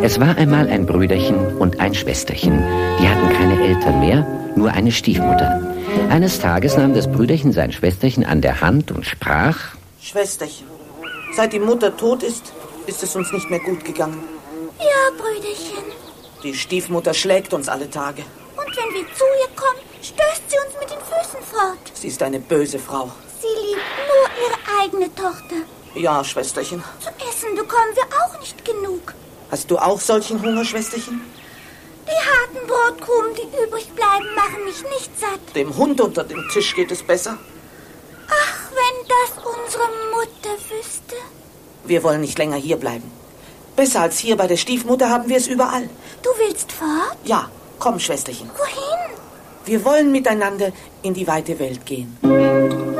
Es war einmal ein Brüderchen und ein Schwesterchen. Die hatten keine Eltern mehr, nur eine Stiefmutter. Eines Tages nahm das Brüderchen sein Schwesterchen an der Hand und sprach: Schwesterchen, seit die Mutter tot ist, ist es uns nicht mehr gut gegangen. Ja, Brüderchen. Die Stiefmutter schlägt uns alle Tage. Und wenn wir zu ihr kommen, stößt sie uns mit den Füßen fort. Sie ist eine böse Frau. Sie liebt nur ihre eigene Tochter. Ja, Schwesterchen. Zu essen bekommen wir auch nicht genug. Hast du auch solchen Hunger, Schwesterchen? Die harten Brotkrumen, die übrig bleiben, machen mich nicht satt. Dem Hund unter dem Tisch geht es besser. Ach, wenn das unsere Mutter wüsste. Wir wollen nicht länger hier bleiben. Besser als hier bei der Stiefmutter haben wir es überall. Du willst fort? Ja, komm, Schwesterchen. Wohin? Wir wollen miteinander in die weite Welt gehen.